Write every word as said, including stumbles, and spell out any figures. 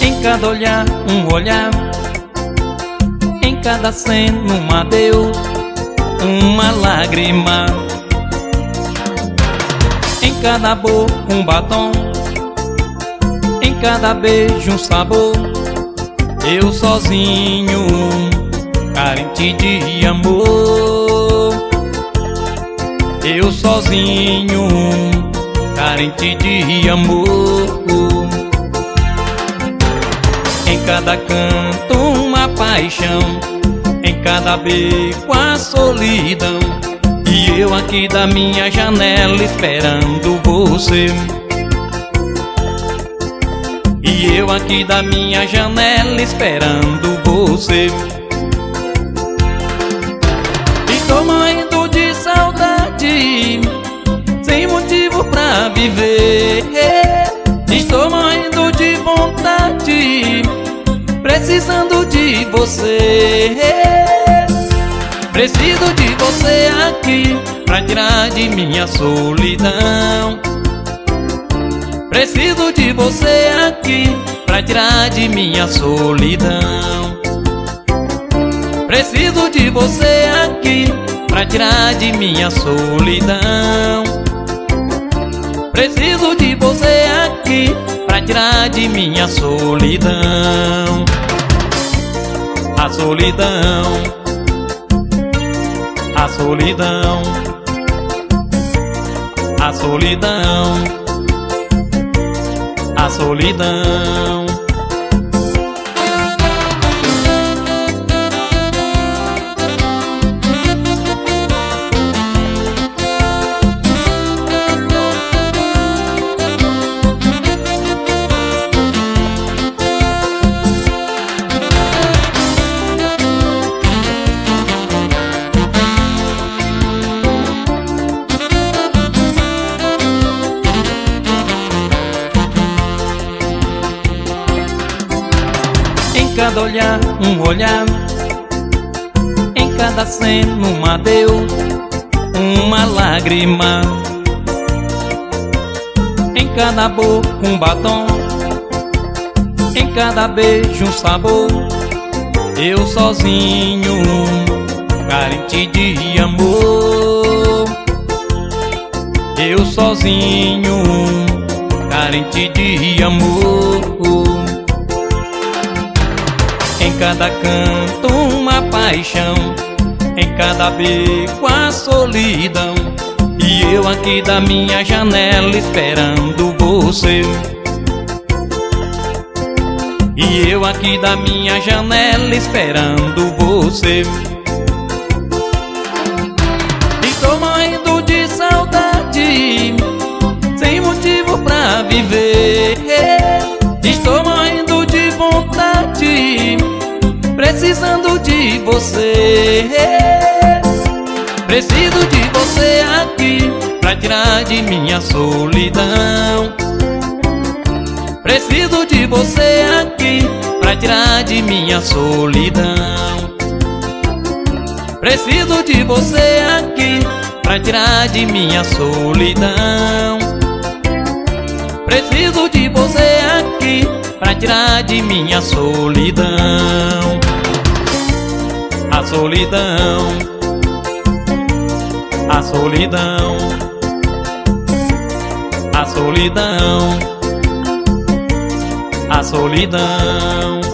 Em cada olhar, um olhar. Em cada cena, um adeus, uma lágrima. Em cada boca, um batom. Em cada beijo, um sabor. Eu sozinho, carente de amor. Eu sozinho, carente de amor. Em cada canto uma paixão, em cada beco a solidão. E eu aqui da minha janela esperando você. E eu aqui da minha janela esperando você. Estou morrendo de saudade, sem motivo pra viver. Estou morrendo de vontade, precisando de você. Preciso de você aqui pra tirar de minha solidão. Preciso de você aqui pra tirar de minha solidão. Preciso de você aqui pra tirar de minha solidão. Preciso de você aqui pra tirar de minha solidão. A solidão, a solidão, a solidão, a solidão. Em cada olhar, um olhar. Em cada cena, um adeus, uma lágrima. Em cada boca, um batom. Em cada beijo, um sabor. Eu sozinho, carente de amor. Eu sozinho, carente de amor. Em cada canto uma paixão, em cada beco a solidão. E eu aqui da minha janela esperando você. E eu aqui da minha janela esperando você. Estou morrendo de saudade, sem motivo pra viver. Estou morrendo de vontade, precisando de você. Preciso de você aqui pra tirar de minha solidão. Preciso de você aqui pra tirar de minha solidão. Preciso de você aqui pra tirar de minha solidão. Preciso de você aqui pra tirar de minha solidão. A solidão, a solidão, a solidão, a solidão.